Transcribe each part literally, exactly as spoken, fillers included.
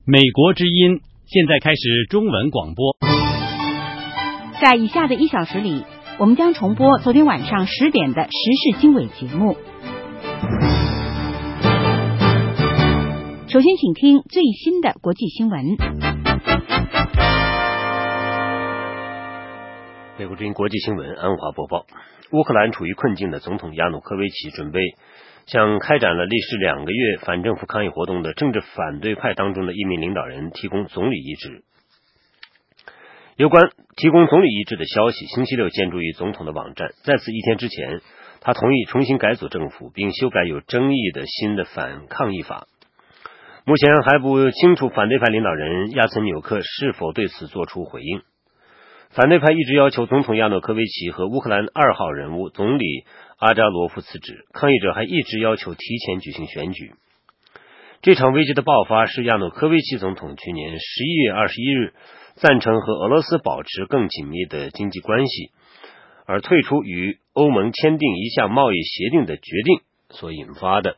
美国之音现在开始中文广播。 在以下的一小时里，我们将重播昨天晚上十点的时事经纬节目。首先请听最新的国际新闻。 美国之音国际新闻，安华播报。乌克兰处于困境的总统亚努科维奇准备向开展了历时两个月反政府抗议活动的政治反对派当中的一名领导人提供总理遗旨。有关提供总理遗旨的消息星期六见诸于总统的网站，在此一天之前，他同意重新改组政府，并修改有争议的新的反抗议法。目前还不清楚反对派领导人亚岑纽克是否对此作出回应。反对派一直要求总统亚努科维奇和乌克兰二号人物总理阿扎罗夫辞职，抗议者还一直要求提前举行选举。这场危机的爆发是亚努科维奇总统去年十一月二十一日赞成和俄罗斯保持更紧密的经济关系，而退出与欧盟签订一项贸易协定的决定所引发的。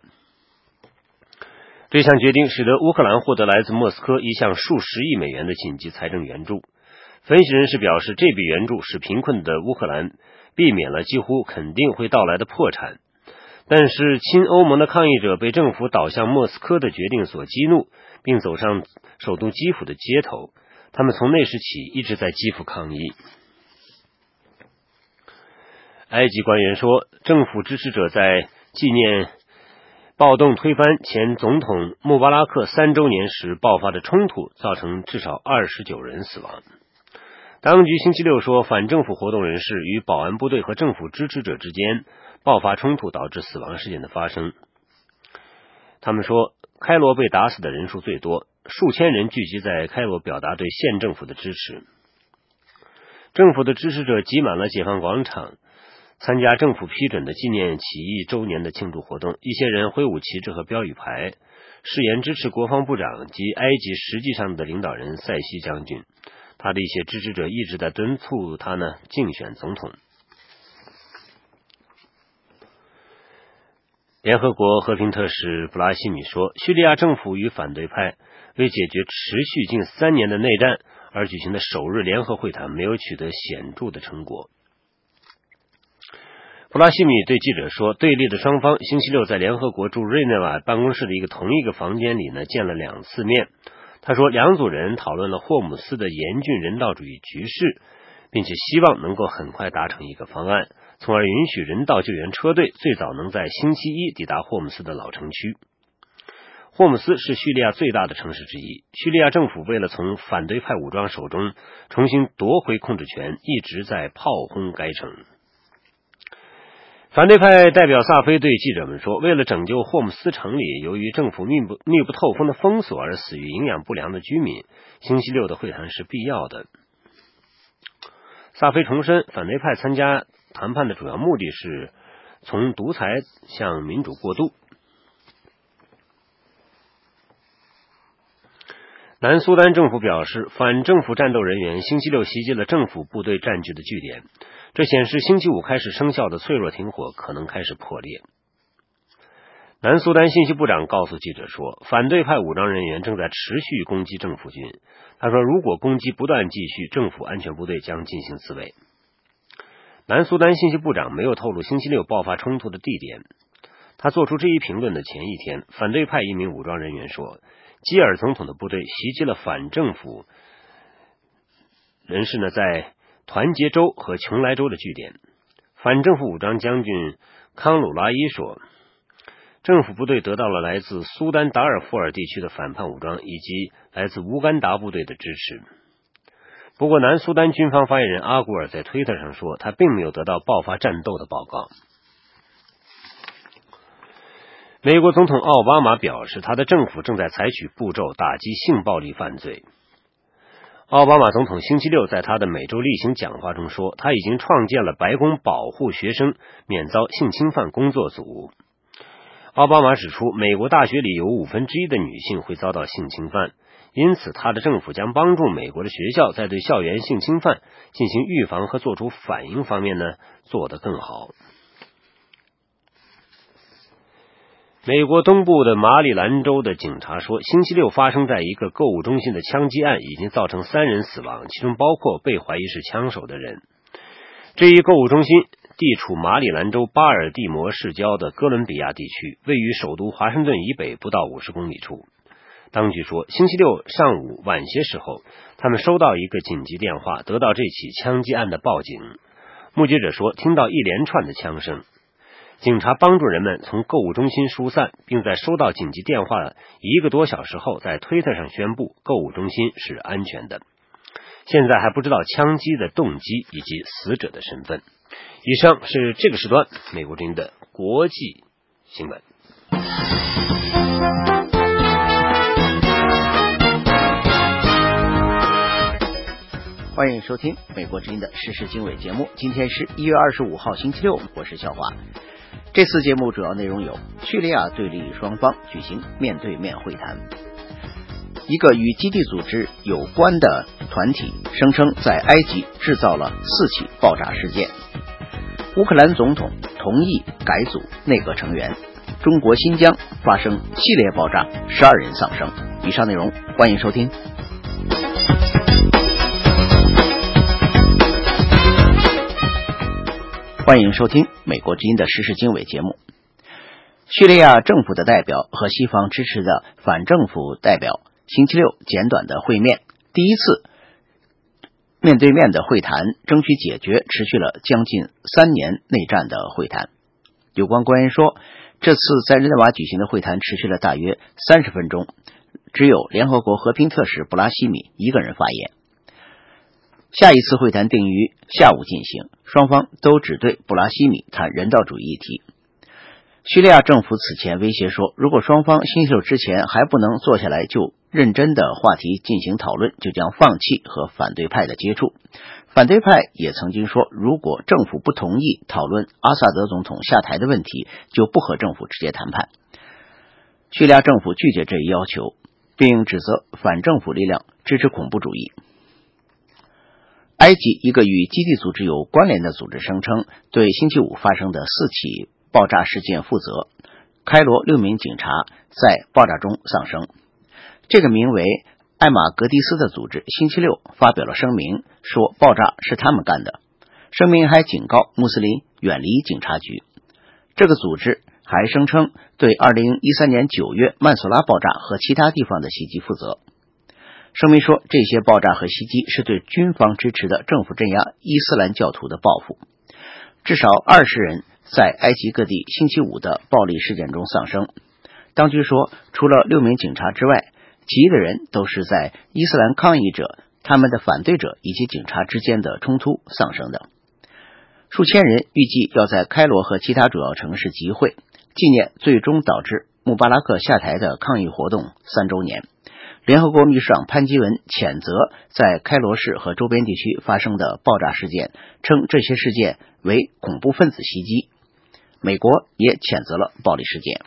这项决定使得乌克兰获得来自莫斯科一项数十亿美元的紧急财政援助。分析人士表示，这笔援助使贫困的乌克兰避免了几乎肯定会到来的破产。但是亲欧盟的抗议者被政府导向莫斯科的决定所激怒，并走上首都基辅的街头。他们从那时起一直在基辅抗议。埃及官员说，政府支持者在纪念暴动推翻前总统穆巴拉克三周年时爆发的冲突，造成至少二十九人死亡。当局星期六说，反政府活动人士与保安部队和政府支持者之间爆发冲突，导致死亡事件的发生。他们说，开罗被打死的人数最多，数千人聚集在开罗表达对县政府的支持。政府的支持者挤满了解放广场，参加政府批准的纪念起义周年的庆祝活动。一些人挥舞旗帜和标语牌，誓言支持国防部长及埃及实际上的领导人塞西将军。他的一些支持者一直在敦促他呢竞选总统。联合国和平特使布拉西米说，叙利亚政府与反对派为解决持续近三年的内战而举行的首日联合会谈没有取得显著的成果。布拉西米对记者说，对立的双方星期六在联合国驻日内瓦办公室的一个同一个房间里呢见了两次面。他说，两组人讨论了霍姆斯的严峻人道主义局势，并且希望能够很快达成一个方案，从而允许人道救援车队最早能在星期一抵达霍姆斯的老城区。霍姆斯是叙利亚最大的城市之一，叙利亚政府为了从反对派武装手中重新夺回控制权，一直在炮轰该城。反对派代表萨菲对记者们说，为了拯救霍姆斯城里由于政府密不密不透风的封锁而死于营养不良的居民，星期六的会谈是必要的。萨菲重申，反对派参加谈判的主要目的是从独裁向民主过渡。南苏丹政府表示，反政府战斗人员星期六袭击了政府部队占据的据点，这显示星期五开始生效的脆弱停火可能开始破裂。南苏丹信息部长告诉记者说，反对派武装人员正在持续攻击政府军。他说，如果攻击不断继续，政府安全部队将进行自卫。南苏丹信息部长没有透露星期六爆发冲突的地点。他做出这一评论的前一天，反对派一名武装人员说，基尔总统的部队袭击了反政府人士呢在团结州和琼莱州的据点。反政府武装将军康鲁拉伊说，政府部队得到了来自苏丹达尔富尔地区的反叛武装以及来自乌干达部队的支持。不过南苏丹军方发言人阿古尔在推特上说，他并没有得到爆发战斗的报告。美国总统奥巴马表示，他的政府正在采取步骤打击性暴力犯罪。奥巴马总统星期六在他的每周例行讲话中说，他已经创建了白宫保护学生免遭性侵犯工作组。奥巴马指出，美国大学里有五分之一的女性会遭到性侵犯，因此他的政府将帮助美国的学校在对校园性侵犯进行预防和做出反应方面呢做得更好。 美国东部的马里兰州的警察说，星期六发生在一个购物中心的枪击案已经造成三人死亡，其中包括被怀疑是枪手的人。这一购物中心地处马里兰州巴尔的摩市郊的哥伦比亚地区，位于首都华盛顿以北不到五十公里处。当局说，星期六上午晚些时候，他们收到一个紧急电话，得到这起枪击案的报警。目击者说，听到一连串的枪声。警察帮助人们从购物中心疏散，并在收到紧急电话一个多小时后，在推特上宣布购物中心是安全的。现在还不知道枪击的动机以及死者的身份。以上是这个时段美国之音的国际新闻。 欢迎收听美国之音的时事经纬节目。今天是一月二十五号星期六，我是小华。这次节目主要内容有：叙利亚对立双方举行面对面会谈；一个与基地组织有关的团体声称在埃及制造了四起爆炸事件；乌克兰总统同意改组内阁成员；中国新疆发生系列爆炸，十二人丧生。以上内容欢迎收听。欢迎收听美国之音的时事经纬节目。叙利亚政府的代表和西方支持的反政府代表星期六简短的会面，第一次面对面的会谈，争取解决持续了将近三年内战的会谈。有关官员说，这次在日内瓦举行的会谈持续了大约三十分钟，只有联合国和平特使布拉希米一个人发言。下一次会谈定于下午进行，双方都只对布拉希米谈人道主义议题。叙利亚政府此前威胁说，如果双方星期六之前还不能坐下来就认真的话题进行讨论，就将放弃和反对派的接触。反对派也曾经说，如果政府不同意讨论阿萨德总统下台的问题，就不和政府直接谈判。叙利亚政府拒绝这一要求，并指责反政府力量支持恐怖主义。埃及一个与基地组织有关联的组织声称，对星期五发生的四起爆炸事件负责。开罗六名警察在爆炸中丧生。这个名为艾玛格迪斯的组织星期六发表了声明，说爆炸是他们干的。声明还警告穆斯林远离警察局。这个组织还声称对二零一三年九月曼索拉爆炸和其他地方的袭击负责。声明说，这些爆炸和袭击是对军方支持的政府镇压伊斯兰教徒的报复。至少二十人在埃及各地星期五的暴力事件中丧生。当局说，除了六名警察之外，其余的人都是在伊斯兰抗议者、他们的反对者以及警察之间的冲突丧生的。数千人预计要在开罗和其他主要城市集会，纪念最终导致穆巴拉克下台的抗议活动三周年。联合国秘书长潘基文谴责在开罗市和周边地区发生的爆炸事件，称这些事件为恐怖分子袭击。美国也谴责了暴力事件。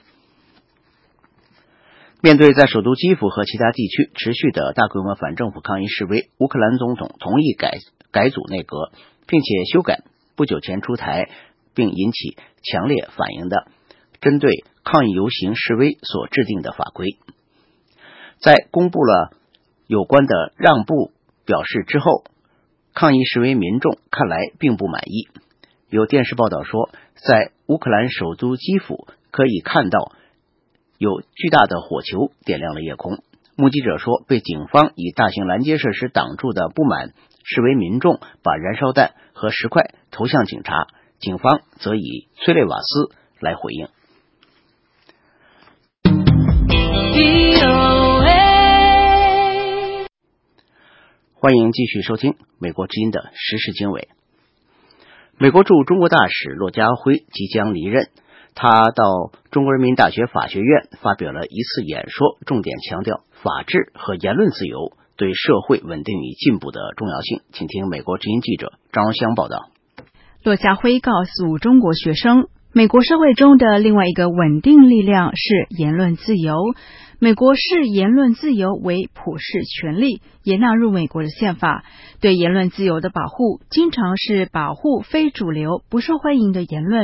面对在首都基辅和其他地区持续的大规模反政府抗议示威，乌克兰总统同意改改组内阁，并且修改不久前出台并引起强烈反应的针对抗议游行示威所制定的法规。在公布了有关的让步表示之后，抗议示威民众看来并不满意。有电视报道说，在乌克兰首都基辅可以看到有巨大的火球点亮了夜空。目击者说，被警方以大型拦截设施挡住的不满示威民众把燃烧弹和石块投向警察，警方则以催泪瓦斯来回应。欢迎继续收听美国之音的时事经纬。美国驻中国大使骆家辉即将离任，他到中国人民大学法学院发表了一次演说，重点强调法治和言论自由对社会稳定与进步的重要性。请听美国之音记者张荣香报道。 骆家辉告诉中国学生，美国社会中的另外一个稳定力量是言论自由。美国视言论自由为普世权利，也纳入美国的宪法。对言论自由的保护，经常是保护非主流、不受欢迎的言论。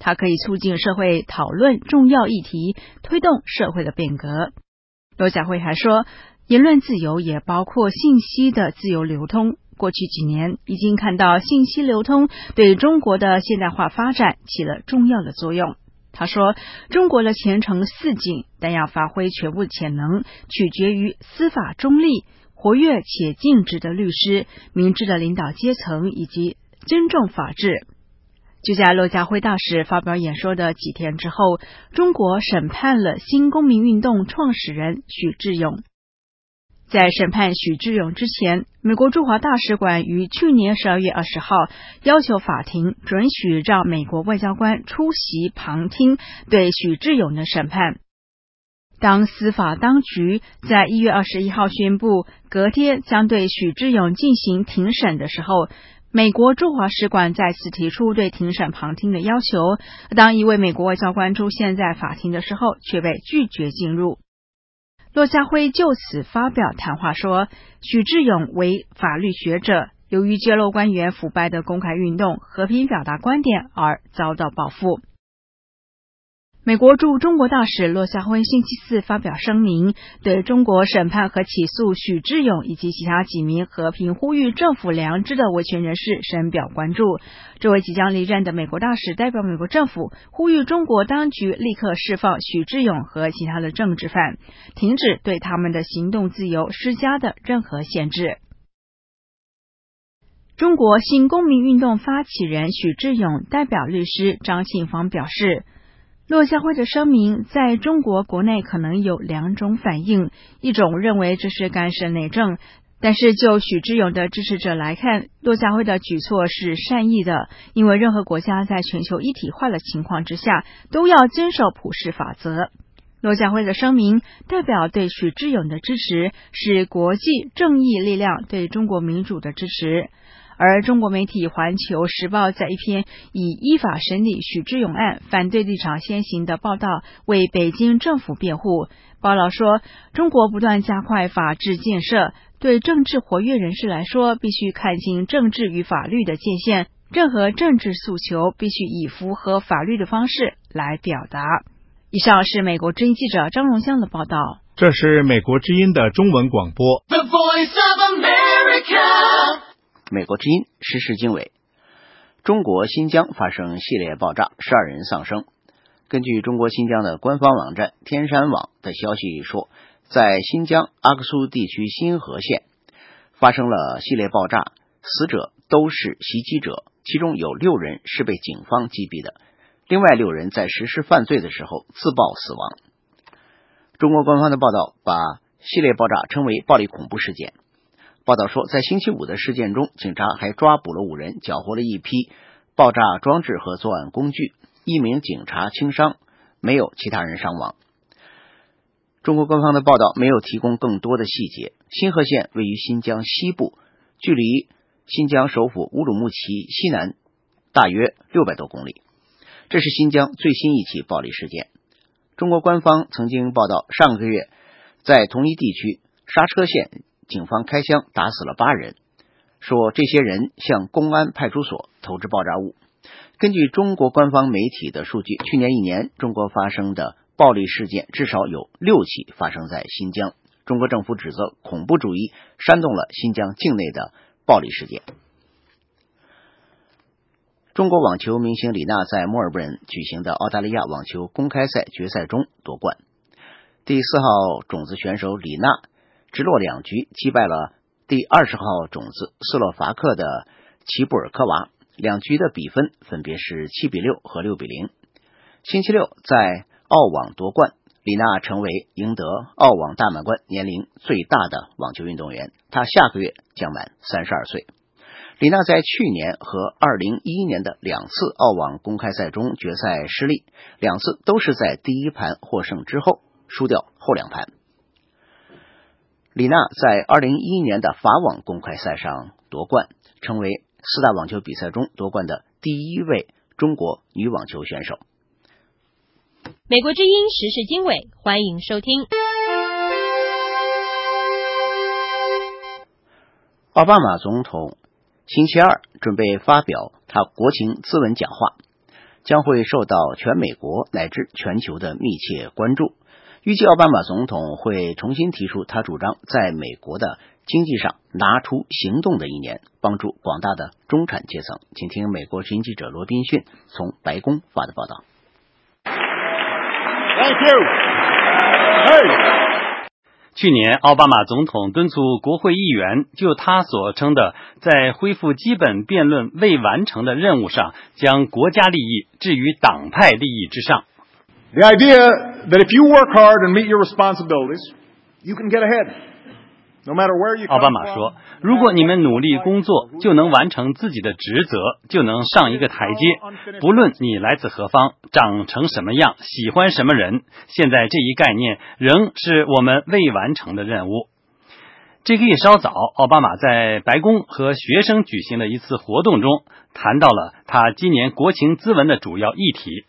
它可以促进社会讨论重要议题，推动社会的变革。骆家辉还说，言论自由也包括信息的自由流通。过去几年已经看到信息流通对中国的现代化发展起了重要的作用。他说，中国的前程似锦，但要发挥全部潜能，取决于司法中立、活跃且尽职的律师、明智的领导阶层以及尊重法治。就在骆家辉大使发表演说的几天之后，中国审判了新公民运动创始人许志永。在审判许志永之前，美国驻华大使馆于去年十二月二十号要求法庭准许让美国外交官出席旁听对许志永的审判。当司法当局在一月二十一号宣布隔天将对许志永进行庭审的时候，美国驻华使馆再次提出对庭审旁听的要求。当一位美国外交官出现在法庭的时候，却被拒绝进入。骆家辉就此发表谈话说，许志永为法律学者，由于揭露官员腐败的公开运动、和平表达观点而遭到报复。美国驻中国大使骆家辉星期四发表声明，对中国审判和起诉许志永以及其他几名和平呼吁政府良知的维权人士深表关注。这位即将离任的美国大使代表美国政府，呼吁中国当局立刻释放许志永和其他的政治犯，停止对他们的行动自由施加的任何限制。中国新公民运动发起人许志永代表律师张庆芳表示，骆家辉的声明在中国国内可能有两种反应，一种认为这是干涉内政，但是就许志永的支持者来看，骆家辉的举措是善意的，因为任何国家在全球一体化的情况之下都要遵守普世法则。骆家辉的声明代表对许志永的支持，是国际正义力量对中国民主的支持。而中国媒体《环球时报》在一篇以依法审理许志永案反对立场先行的报道为北京政府辩护。报道说，中国不断加快法治建设，对政治活跃人士来说，必须看清政治与法律的界限，任何政治诉求必须以符合法律的方式来表达。以上是美国之音记者张荣香的报道。 这是美国之音的中文广播。 The Voice of America。 美国之音时事经纬，中国新疆发生系列爆炸，十二人丧生。根据中国新疆的官方网站天山网的消息说，在新疆阿克苏地区新河县发生了系列爆炸，死者都是袭击者，其中有六人是被警方击毙的，另外六人在实施犯罪的时候自爆死亡。中国官方的报道把系列爆炸称为暴力恐怖事件。报道说，在星期五的事件中，警察还抓捕了五人，缴获了一批爆炸装置和作案工具，一名警察轻伤，没有其他人伤亡。中国官方的报道没有提供更多的细节。新河县位于新疆西部，距离新疆首府乌鲁木齐西南大约六百多公里。这是新疆最新一起暴力事件。中国官方曾经报道，上个月在同一地区刹车县警方开枪打死了八人，说这些人向公安派出所投掷爆炸物。根据中国官方媒体的数据，去年一年中国发生的暴力事件至少有六起发生在新疆。中国政府指责恐怖主义煽动了新疆境内的暴力事件。中国网球明星李娜在墨尔本举行的澳大利亚网球公开赛决赛中夺冠。第四号种子选手李娜直落两局击败了第二十号种子斯洛伐克的齐布尔科娃，两局的比分分别是七比六和六比零。星期六在澳网夺冠，李娜成为赢得澳网大满贯年龄最大的网球运动员，她下个月将满三十二岁。李娜在去年和二零一一年的两次澳网公开赛中决赛失利，两次都是在第一盘获胜之后输掉后两盘。李娜在二零一一年的法网公开赛上夺冠，成为四大网球比赛中夺冠的第一位中国女网球选手。 美国之音时事经纬，欢迎收听。 奥巴马总统星期二准备发表他国情咨文讲话。 将会受到全美国乃至全球的密切关注。预计奥巴马总统会重新提出他主张在美国的经济上拿出行动的一年，帮助广大的中产阶层。请听美国之音记者罗宾逊从白宫发的报道。 Thank you. Hey. 去年，奥巴马总统敦促国会议员就他所称的在恢复基本辩论未完成的任务上，将国家利益置于党派利益之上。 The idea that if you work hard and meet your responsibilities, you can get ahead. No matter where you come from. 奥巴马说，如果你们努力工作，就能完成自己的职责，就能上一个台阶。不论你来自何方，长成什么样，喜欢什么人，现在这一概念仍是我们未完成的任务。这个月稍早，奥巴马在白宫和学生举行的一次活动中，谈到了他今年国情咨文的主要议题。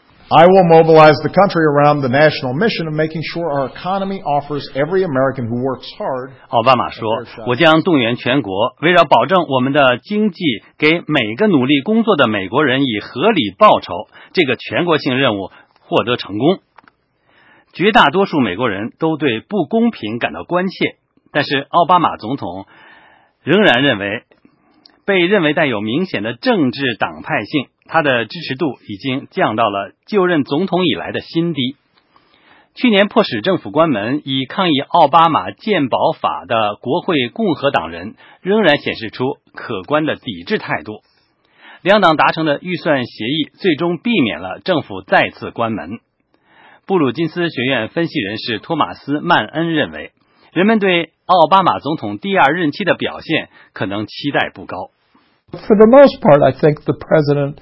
I will mobilize the country around the national mission of making sure our economy offers every American who works hard. 奥巴马说，我将动员全国，围绕保证我们的经济给每个努力工作的美国人以合理报酬，这个全国性任务获得成功。绝大多数美国人都对不公平感到关切，但是奥巴马总统仍然认为，被认为带有明显的政治党派性，他的支持度已经降到了就任总统以来的新低。去年迫使政府关门以抗议奥巴马健保法的国会共和党人仍然显示出可观的抵制态度。两党达成的预算协议最终避免了政府再次关门。布鲁金斯学院分析人士托马斯·曼恩认为，人们对奥巴马总统第二任期的表现可能期待不高。 For the most part, I think the president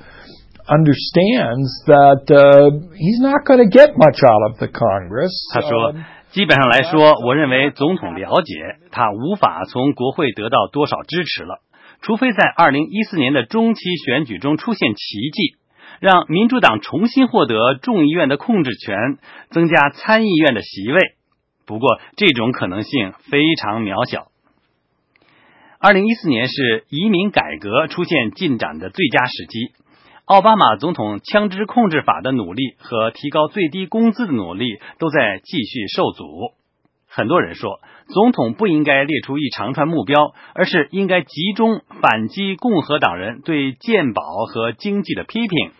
understands that uh, he's not going to get much out of the Congress. 他说，基本上来说，我认为总统了解他无法从国会得到多少支持了，除非在二零一四年的中期选举中出现奇迹，让民主党重新获得众议院的控制权，增加参议院的席位。不过，这种可能性非常渺小。二零一四年是移民改革出现进展的最佳时机。奥巴马总统枪支控制法的努力和提高最低工资的努力都在继续受阻。很多人说，总统不应该列出一长串目标，而是应该集中反击共和党人对健保和经济的批评。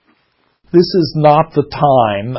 This is not the time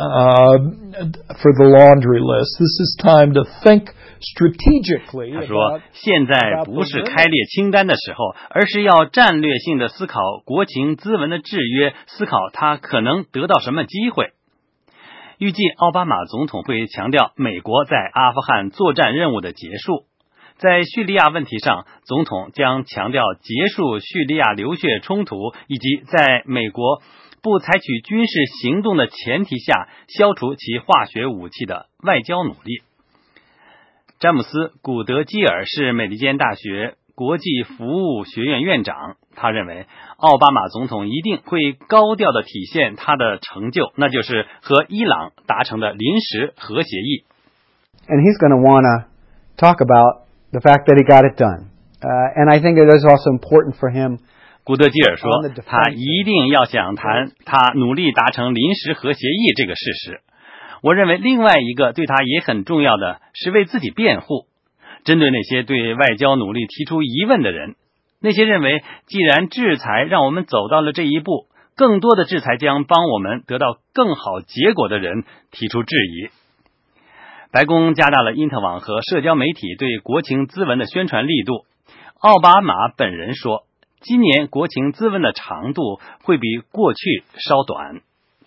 uh, for the laundry list. This is time to think strategically. 他说，现在不是开列清单的时候，而是要战略性的思考国情咨文的制约，思考他可能得到什么机会。预计奥巴马总统会强调美国在阿富汗作战任务的结束。在叙利亚问题上，总统将强调结束叙利亚流血冲突，以及在美国不采取军事行动的前提下消除其化学武器的外交努力。詹姆斯·古德基尔是美利坚大学国际服务学院院长，他认为奥巴马总统一定会高调地体现他的成就，那就是和伊朗达成的临时核协议。 And he's going to want to talk about the fact that he got it done. Uh, and I think it is also important for him 古德基尔说，他一定要想谈他努力达成临时核协议这个事实。我认为另外一个对他也很重要的是为自己辩护，针对那些对外交努力提出疑问的人，那些认为既然制裁让我们走到了这一步，更多的制裁将帮我们得到更好结果的人提出质疑。白宫加大了因特网和社交媒体对国情咨文的宣传力度。奥巴马本人说，今年国情咨文的长度会比过去稍短。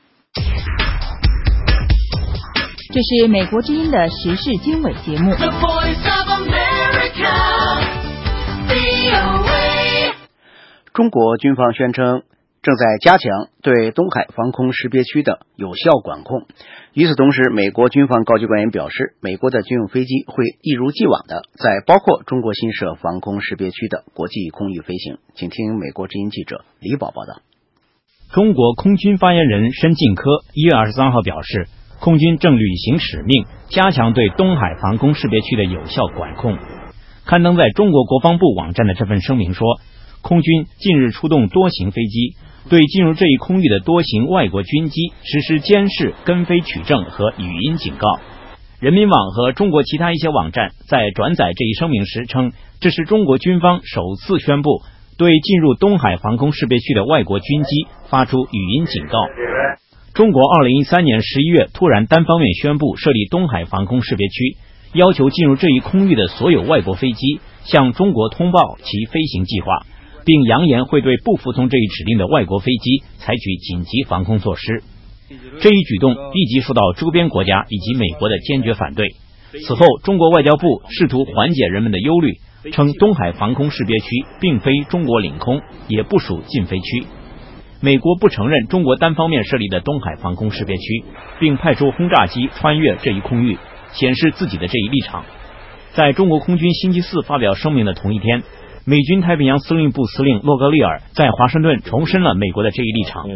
这是美国之音的时事经纬节目。 The Voice of America, V O A。 中国军方宣称正在加强对东海防空识别区的有效管控。与此同时，美国军方高级官员表示，美国的军用飞机会一如既往的在包括中国新设防空识别区的国际空域飞行。请听美国之音记者李宝报道。 中国空军发言人申进科一月二十三号表示，空军正履行使命，加强对东海防空识别区的有效管控。刊登在中国国防部网站的这份声明说，空军近日出动多型飞机， 对进入这一空域的多型外国军机实施监视、跟飞取证和语音警告。人民网和中国其他一些网站在转载这一声明时称，这是中国军方首次宣布对进入东海防空识别区的外国军机发出语音警告。中国二零一三年十一月突然单方面宣布设立东海防空识别区，要求进入这一空域的所有外国飞机向中国通报其飞行计划，并扬言会对不服从这一指令的外国飞机采取紧急防空措施。这一举动立即受到周边国家以及美国的坚决反对。此后，中国外交部试图缓解人们的忧虑，称东海防空识别区并非中国领空，也不属禁飞区。美国不承认中国单方面设立的东海防空识别区，并派出轰炸机穿越这一空域，显示自己的这一立场。在中国空军星期四发表声明的同一天，美军太平洋司令部司令洛格利尔在华盛顿重申了美国的这一立场。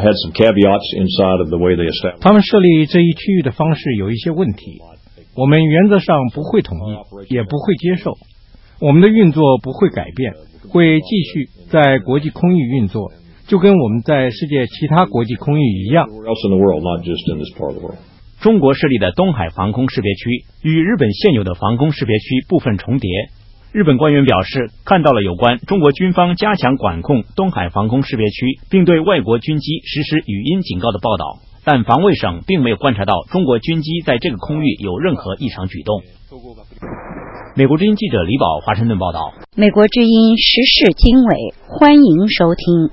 他们设立这一区域的方式有一些问题，我们原则上不会同意，也不会接受。我们的运作不会改变，会继续在国际空域运作，就跟我们在世界其他国际空域一样。 中国设立的东海防空识别区与日本现有的防空识别区部分重叠。日本官员表示，看到了有关中国军方加强管控东海防空识别区并对外国军机实施语音警告的报道，但防卫省并没有观察到中国军机在这个空域有任何异常举动。美国之音记者李宝华盛顿报道。 美国之音时事经纬，欢迎收听。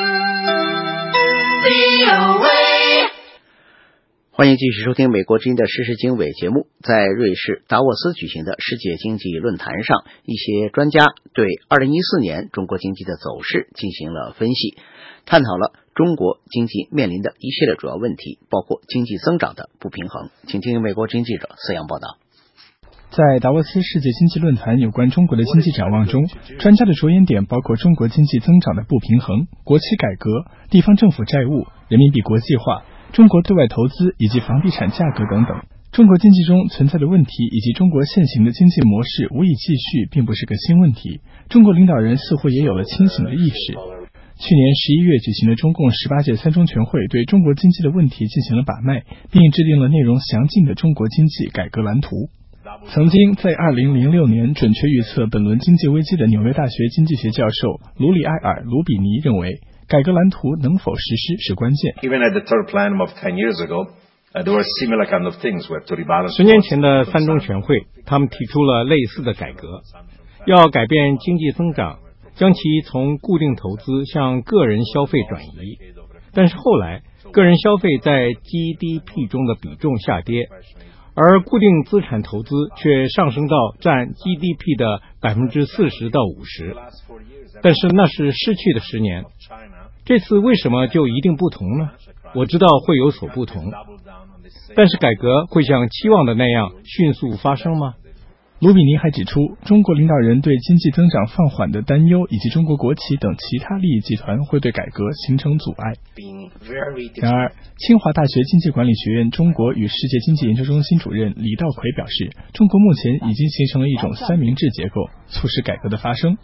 欢迎继续收听美国之音的时事经纬节目。在瑞士达沃斯举行的世界经济论坛上，一些专家对二零一四年中国经济的走势进行了分析，探讨了中国经济面临的一系列主要问题，包括经济增长的不平衡。请听美国之音记者思阳报道。 在达沃斯世界经济论坛有关中国的经济展望中，专家的着眼点包括中国经济增长的不平衡、国企改革、地方政府债务、人民币国际化、中国对外投资以及房地产价格等等。中国经济中存在的问题以及中国现行的经济模式无以继续并不是个新问题，中国领导人似乎也有了清醒的意识。去年十一月举行的中共十八届三中全会对中国经济的问题进行了把脉，并制定了内容详尽的中国经济改革蓝图。曾经在二零零六年准确预测本轮经济危机的纽约大学经济学教授卢里埃尔·卢比尼认为，改革蓝图能否实施是关键。 十年前的三中全会，他们提出了类似的改革，要改变经济增长，将其从固定投资向个人消费转移。但是后来，个人消费在 G D P 中的比重下跌，而固定资产投资却上升到占 G D P 的 百分之四十到五十， 但是那是失去的十年。这次为什么就一定不同呢？我知道会有所不同，但是改革会像期望的那样迅速发生吗？ 卢比尼还指出，中国领导人对经济增长放缓的担忧以及中国国企等其他利益集团会对改革形成阻碍。然而，清华大学经济管理学院中国与世界经济研究中心主任李道奎表示，中国目前已经形成了一种三明治结构，促使改革的发生。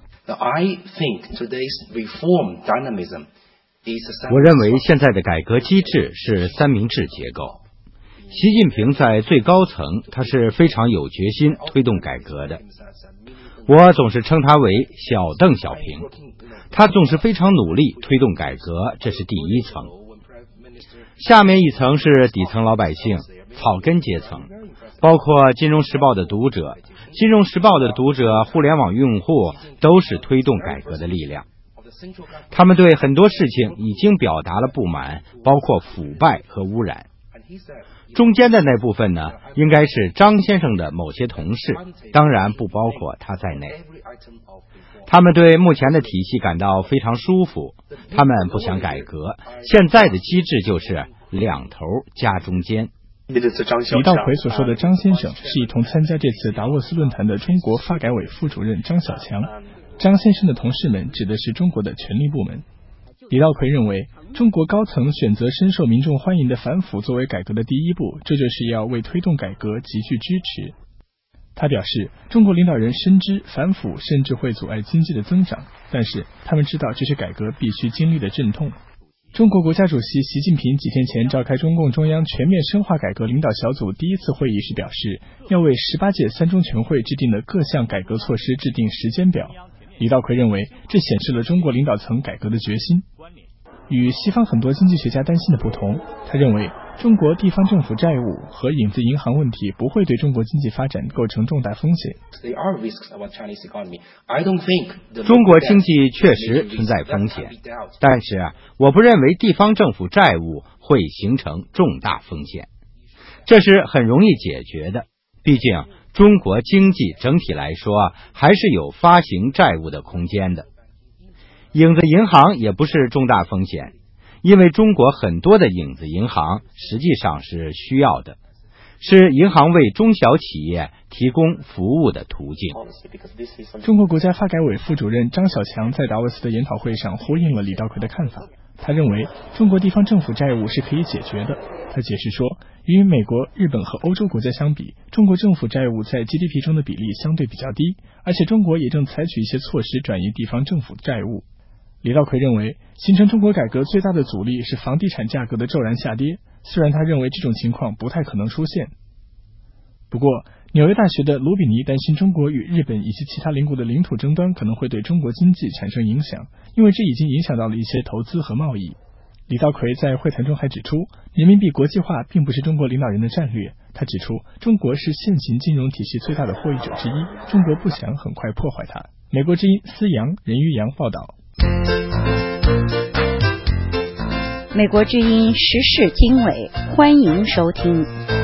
我认为现在的改革机制是三明治结构。习近平在最高层，他是非常有决心推动改革的。我总是称他为小邓小平，他总是非常努力推动改革，这是第一层。下面一层是底层老百姓、草根阶层，包括金融时报的读者。金融时报的读者、互联网用户都是推动改革的力量。他们对很多事情已经表达了不满，包括腐败和污染。中间的那部分呢，应该是张先生的某些同事，当然不包括他在内。他们对目前的体系感到非常舒服，他们不想改革。现在的机制就是两头加中间。 李道奎所说的张先生是一同参加这次达沃斯论坛的中国发改委副主任张小强。张先生的同事们指的是中国的权力部门。李道奎认为，中国高层选择深受民众欢迎的反腐作为改革的第一步，这就是要为推动改革极具支持。他表示，中国领导人深知反腐甚至会阻碍经济的增长，但是他们知道这是改革必须经历的阵痛。 中国国家主席习近平几天前召开中共中央全面深化改革领导小组第一次会议时表示，要为十八届三中全会制定的各项改革措施制定时间表。李稻葵认为，这显示了中国领导层改革的决心。与西方很多经济学家担心的不同，他认为中国地方政府债务和影子银行问题不会对中国经济发展构成重大风险。 中国经济确实存在风险，但是啊，我不认为地方政府债务会形成重大风险，这是很容易解决的。毕竟中国经济整体来说还是有发行债务的空间的。影子银行也不是重大风险，因为中国很多的影子银行实际上是需要的，是银行为中小企业提供服务的途径。 中国国家发改委副主任张小强在达沃斯的研讨会上呼应了李稻葵的看法。他认为中国地方政府债务是可以解决的。他解释说，与美国、日本和欧洲国家相比，中国政府债务在 G D P 中的比例相对比较低，而且中国也正采取一些措施转移地方政府债务。李稻葵认为，形成中国改革最大的阻力是房地产价格的骤然下跌，虽然他认为这种情况不太可能出现。不过，纽约大学的卢比尼担心中国与日本以及其他邻国的领土争端可能会对中国经济产生影响，因为这已经影响到了一些投资和贸易。李稻葵在会谈中还指出，人民币国际化并不是中国领导人的战略。他指出，中国是现行金融体系最大的获益者之一，中国不想很快破坏它。美国之音思阳、任于阳报道。 美国之音时事经纬，欢迎收听。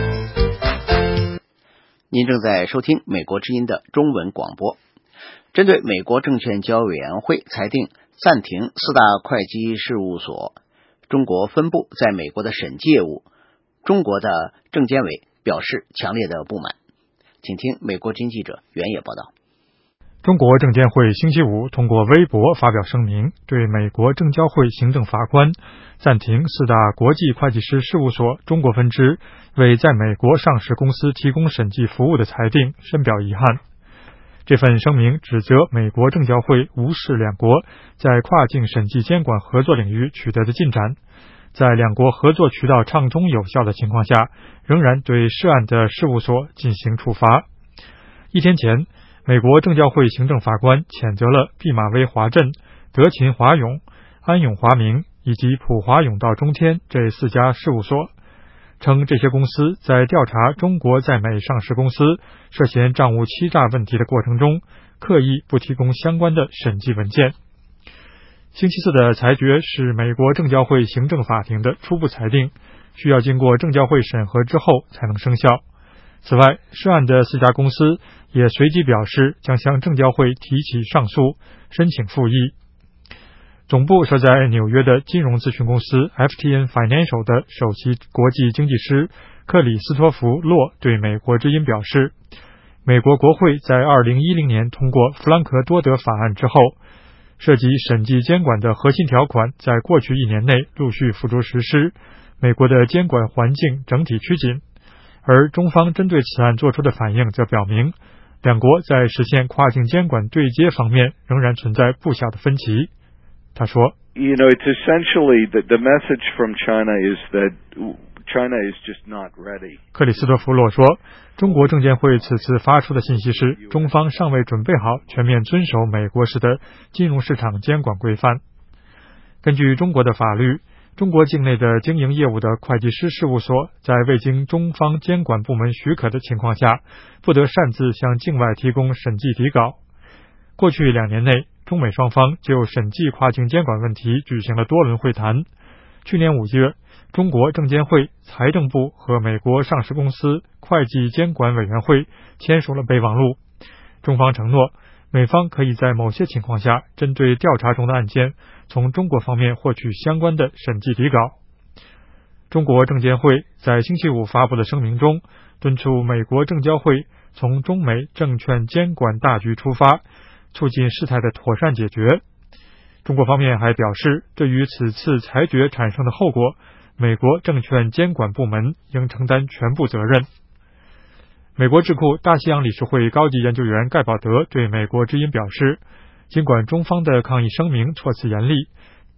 您正在收听美国之音的中文广播。针对美国证券交易委员会裁定暂停四大会计事务所中国分部在美国的审计业务，中国的证监委表示强烈的不满。请听美国之音记者原野报道。 中国证监会星期五通过微博发表声明，对美国证交会行政法官暂停四大国际会计师事务所中国分支为在美国上市公司提供审计服务的裁定深表遗憾。这份声明指责美国证交会无视两国在跨境审计监管合作领域取得的进展，在两国合作渠道畅通有效的情况下，仍然对涉案的事务所进行处罚。一天前，美国证交会行政法官谴责了毕马威华镇、德勤华永、安永华明以及普华永道中天这四家事务所，称这些公司在调查中国在美上市公司涉嫌账务欺诈问题的过程中，刻意不提供相关的审计文件。星期四的裁决是美国证交会行政法庭的初步裁定，需要经过证交会审核之后才能生效。此外，涉案的四家公司也随即表示将向证交会提起上诉，申请复议。总部设在纽约的金融咨询公司 F T N Financial 的首席国际经济师克里斯托弗·洛对美国之音表示，美国国会在二零一零年通过弗兰克多德法案之后，涉及审计监管的核心条款在过去一年内陆续付诸实施，美国的监管环境整体趋紧。而中方针对此案做出的反应则表明，两国在实现跨境监管对接方面仍然存在不小的分歧。他说 You know, it's essentially that the message from China is that China is just not ready. 克里斯托弗洛说，中国证监会此次发出的信息是，中方尚未准备好全面遵守美国式的金融市场监管规范。根据中国的法律，中国境内的经营业务的会计师事务所在未经中方监管部门许可的情况下，不得擅自向境外提供审计底稿。过去两年内，中美双方就审计跨境监管问题举行了多轮会谈。去年五月，中国证监会、财政部和美国上市公司会计监管委员会签署了备忘录。中方承诺，美方可以在某些情况下针对调查中的案件，从中国方面获取相关的审计底稿。中国证监会在星期五发布的声明中，敦促美国证交会从中美证券监管大局出发，促进事态的妥善解决。中国方面还表示，对于此次裁决产生的后果，美国证券监管部门应承担全部责任。美国智库大西洋理事会高级研究员盖保德对美国之音表示，尽管中方的抗议声明措辞严厉，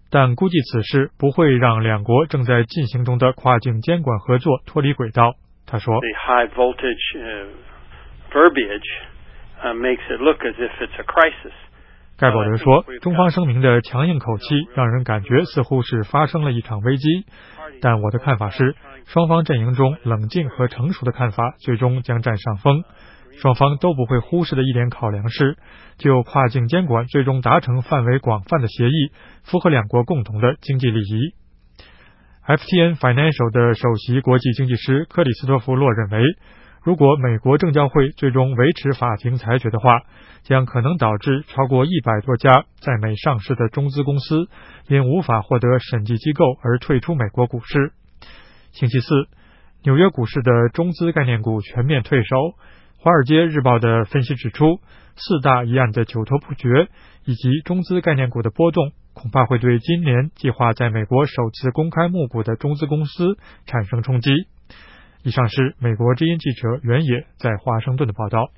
但估计此事不会让两国正在进行中的跨境监管合作脱离轨道。他说 The high voltage uh, verbiage uh, makes it look as if it's a crisis. 盖保德说，中方声明的强硬口气让人感觉似乎是发生了一场危机，但我的看法是，双方阵营中冷静和成熟的看法最终将占上风。双方都不会忽视的一点考量是，就跨境监管最终达成范围广泛的协议，符合两国共同的经济利益。F T N Financial 的首席国际经济师克里斯托弗洛认为，如果美国证交会最终维持法庭裁决的话，将可能导致超过一百多家在美上市的中资公司因无法获得审计机构而退出美国股市。星期四，纽约股市的中资概念股全面退守。华尔街日报的分析指出，四大一案的九头不绝以及中资概念股的波动，恐怕会对今年计划在美国首次公开募股的中资公司产生冲击。以上是美国之音记者袁野在华盛顿的报道。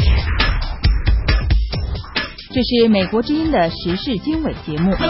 这是美国之音的时事经纬节目。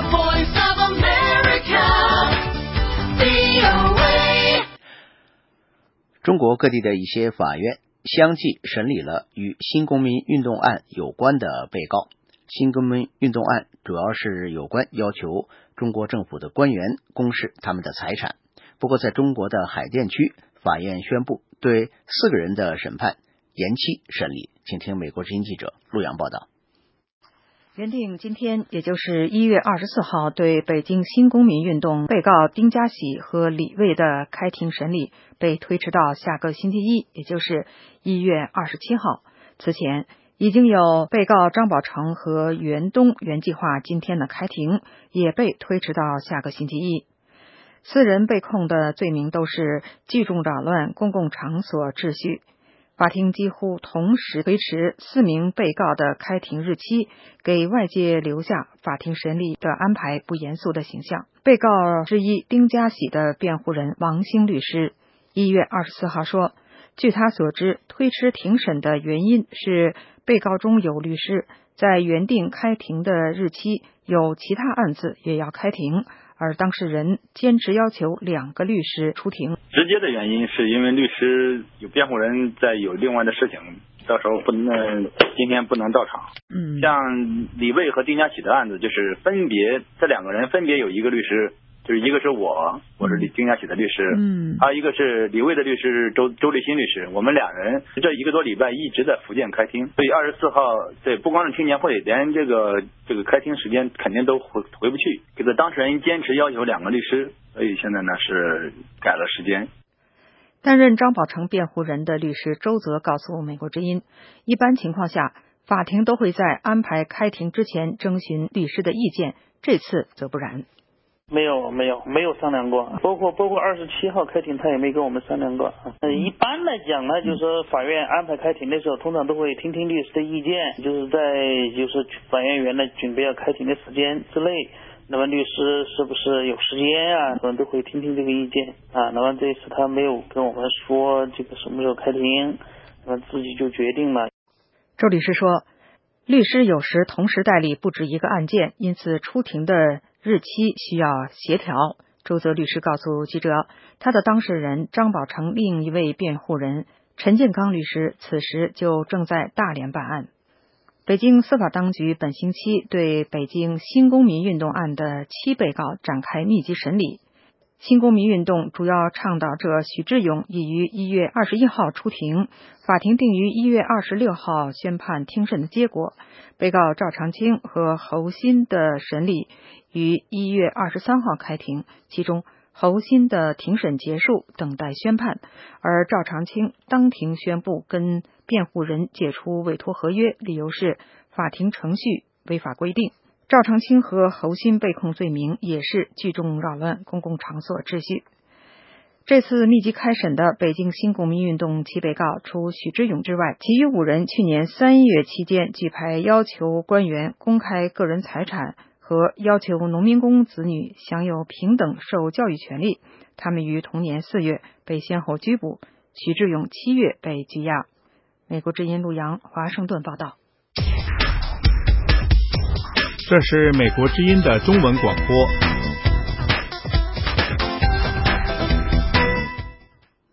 中国各地的一些法院相继审理了与新公民运动案有关的被告。新公民运动案主要是有关要求中国政府的官员公示他们的财产。不过在中国的海淀区，法院宣布对四个人的审判延期审理。请听美国之音记者陆阳报道。 原定今天，也就是一月二十四号，对北京新公民运动被告丁家喜和李卫的开庭审理被推迟到下个星期一，也就是一月二十七号。此前已经有被告张宝成和袁东原计划今天的开庭也被推迟到下个星期一。四人被控的罪名都是聚众扰乱公共场所秩序。法庭几乎同时推迟四名被告的开庭日期，给外界留下法庭审理的安排不严肃的形象。被告之一丁家喜的辩护人王兴律师一月二十四号说，据他所知，推迟庭审的原因是被告中有律师在原定开庭的日期有其他案子也要开庭，而当事人坚持要求两个律师出庭。 直接的原因是因为律师有辩护人在有另外的事情，到时候不能今天不能到场。 嗯， 像李卫和丁家喜的案子，就是分别这两个人分别有一个律师，就是一个是我，我是李丁家喜的律师， 嗯， 还有一个是李卫的律师周周立新律师。我们俩人这一个多礼拜一直在福建开庭，所以二十四号对不光是听证会，连这个这个开庭时间肯定都回回不去。这个当事人坚持要求两个律师，所以现在呢是改了时间。 担任张宝成辩护人的律师周泽告诉美国之音，一般情况下法庭都会在安排开庭之前征询律师的意见，这次则不然。 没有没有没有商量过，包括包括二十七号开庭他也没跟我们商量过。嗯，一般来讲呢，就是说法院安排开庭的时候，通常都会听听律师的意见，就是在就是法院原来准备要开庭的时间之内，那么律师是不是有时间啊，可能都会听听这个意见啊。那么这次他没有跟我们说这个什么时候开庭，那么自己就决定了。 周律师说，律师有时同时代理不止一个案件，因此出庭的日期需要协调。周泽律师告诉记者，他的当事人张宝成另一位辩护人陈建刚律师此时就正在大连办案。北京司法当局本星期对北京新公民运动案的七被告展开密集审理。新公民运动主要倡导者许志勇已于一月二十一号出庭，法庭定于一月二十六号宣判听审的结果。被告赵长青和侯鑫的审理于一月二十三号开庭，其中侯鑫的庭审结束，等待宣判，而赵长青当庭宣布跟辩护人解除委托合约，理由是法庭程序违法规定。赵长青和侯鑫被控罪名也是聚众扰乱公共场所秩序。这次密集开审的北京新公民运动七被告，除许志勇之外，其余五人去年三月期间举牌要求官员公开个人财产和要求农民工子女享有平等受教育权利。他们于同年四月被先后拘捕，许志勇七月被拘押。美国之音陆阳华盛顿报道。 这是美国之音的中文广播，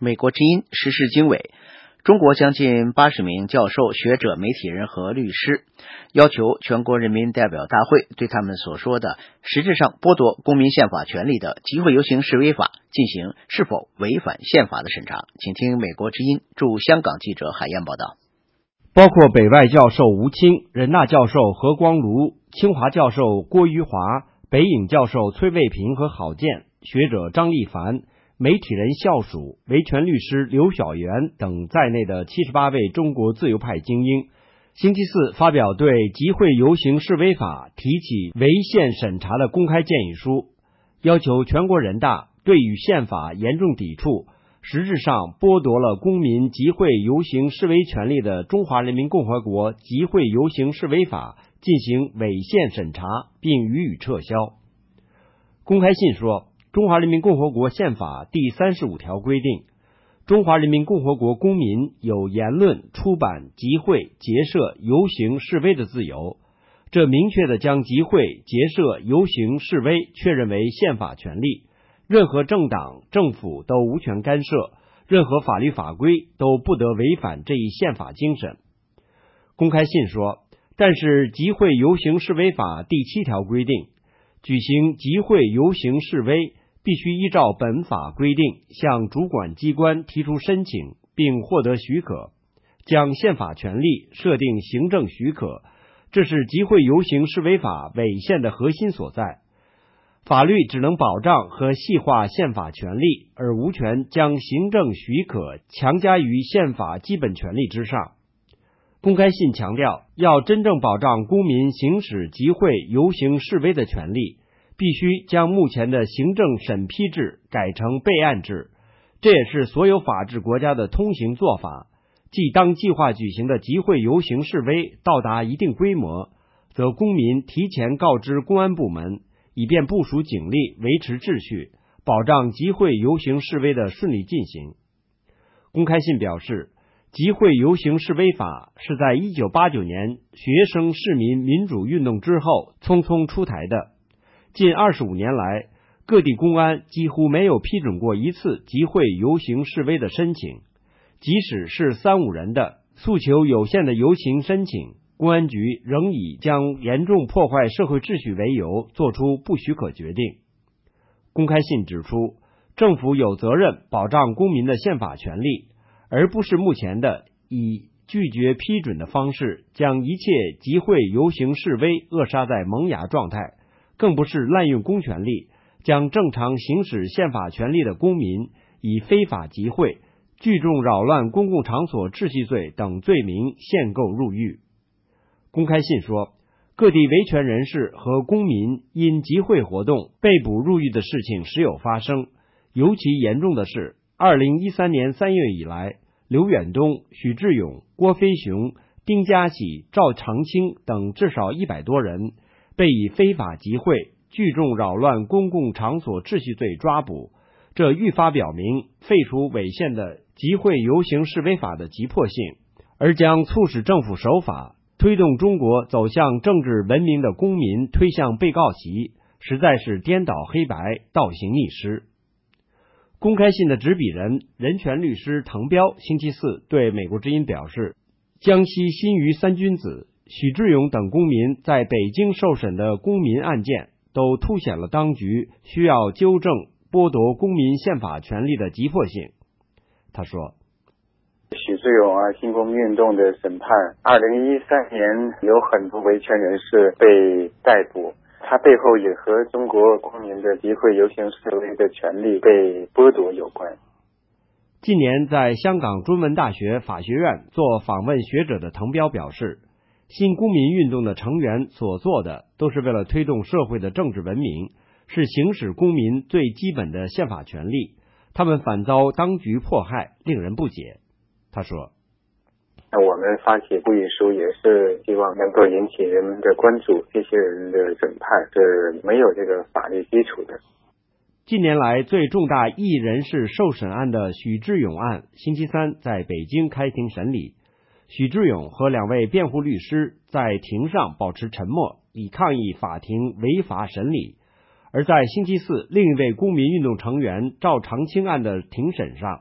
美国之音时事经纬，中国将近八十名教授、学者、媒体人和律师要求全国人民代表大会对他们所说的实质上剥夺公民宪法权利的集会游行示威法进行是否违反宪法的审查。请听美国之音驻香港记者海燕报道。 包括北外教授吴清、人大教授何光庐、清华教授郭余华、北影教授崔卫平和郝建、学者张立凡、媒体人肖曙、维权律师刘晓元等在内的七十八位中国自由派精英，星期四发表对集会游行示威法提起违宪审查的公开建议书，要求全国人大对与宪法严重抵触，实质上剥夺了公民集会游行示威权利的《中华人民共和国集会游行示威法》进行违宪审查，并予以撤销。公开信说，中华人民共和国宪法第三十五条规定，中华人民共和国公民有言论、出版、集会、结社、游行、示威的自由。这明确地将集会、结社、游行、示威确认为宪法权利，任何政党、政府都无权干涉，任何法律法规都不得违反这一宪法精神。公开信说，但是集会游行示威法第七条规定，举行集会游行示威必须依照本法规定向主管机关提出申请并获得许可，将宪法权利设定行政许可，这是集会游行示威法违宪的核心所在。法律只能保障和细化宪法权利，而无权将行政许可强加于宪法基本权利之上。公开信强调，要真正保障公民行使集会游行示威的权利，必须将目前的行政审批制改成备案制，这也是所有法治国家的通行做法。即当计划举行的集会游行示威到达一定规模，则公民提前告知公安部门，以便部署警力维持秩序，保障集会游行示威的顺利进行。公开信表示，集会游行示威法是在一九八九年学生市民民主运动之后匆匆出台的。近二十五年来，各地公安几乎没有批准过一次集会游行示威的申请，即使是三五人的诉求有限的游行申请，公安局仍以将严重破坏社会秩序为由作出不许可决定。公开信指出，政府有责任保障公民的宪法权利，而不是目前的以拒绝批准的方式将一切集会游行示威扼杀在萌芽状态，更不是滥用公权力将正常行使宪法权利的公民以非法集会、聚众扰乱公共场所秩序罪等罪名限购入狱。公开信说，各地维权人士和公民因集会活动被捕入狱的事情时有发生，尤其严重的是二零一三年三月以来，刘远东、许志勇、郭飞雄、丁家喜、赵长青等至少一百多人被以非法集会、聚众扰乱公共场所秩序罪抓捕，这愈发表明废除违宪的集会游行示威法的急迫性，而将促使政府守法，推动中国走向政治文明的公民推向被告席，实在是颠倒黑白，倒行逆施。公开信的执笔人、人权律师滕彪星期四对美国之音表示，江西新余三君子、许志勇等公民在北京受审的公民案件都凸显了当局需要纠正剥夺公民宪法权利的急迫性。他说， 许志勇啊，新公民运动的审判，二零一三年有很多维权人士被逮捕，他背后也和中国公民的集会游行示威的权利被剥夺有关。 近年在香港中文大学法学院做访问学者的滕彪表示，新公民运动的成员所做的都是为了推动社会的政治文明，是行使公民最基本的宪法权利，他们反遭当局迫害，令人不解。他说， 我们发起呼吁书也是希望能够引起人们的关注，这些人的审判是没有这个法律基础的。 近年来最重大异议人士受审案的许志勇案，星期三在北京开庭审理。许志勇和两位辩护律师在庭上保持沉默，以抗议法庭违法审理。而在星期四另一位公民运动成员赵长青案的庭审上，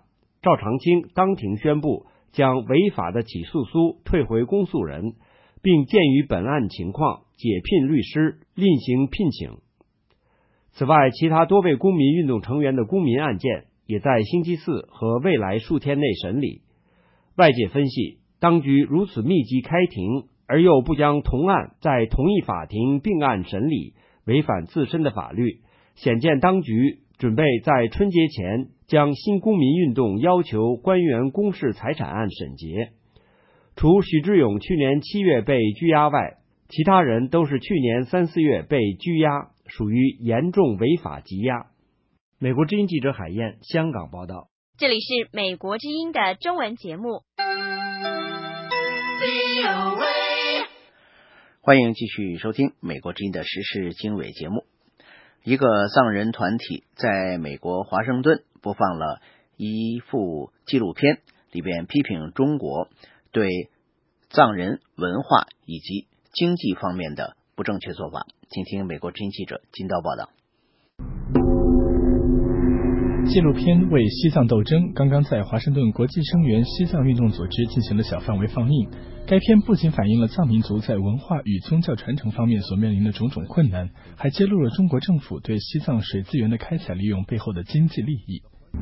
赵长青当庭宣布将违法的起诉书退回公诉人，并鉴于本案情况解聘律师，另行聘请。此外，其他多位公民运动成员的公民案件也在星期四和未来数天内审理。外界分析，当局如此密集开庭，而又不将同案在同一法庭并案审理，违反自身的法律，显见当局准备在春节前将新公民运动要求官员公示财产案审结。除许志勇去年七月被拘押外，其他人都是去年三四月被拘押，属于严重违法羁押。美国之音记者海燕香港报道。 这里是美国之音的中文节目。 欢迎继续收听美国之音的时事经纬节目。一个藏人团体在美国华盛顿播放了一部纪录片，里边批评中国对藏人文化以及经济方面的不正确做法。请听美国之音记者金刀报道。 纪录片为西藏斗争刚刚在华盛顿国际声援西藏运动组织进行了小范围放映。该片不仅反映了藏民族在文化与宗教传承方面所面临的种种困难，还揭露了中国政府对西藏水资源的开采利用背后的经济利益。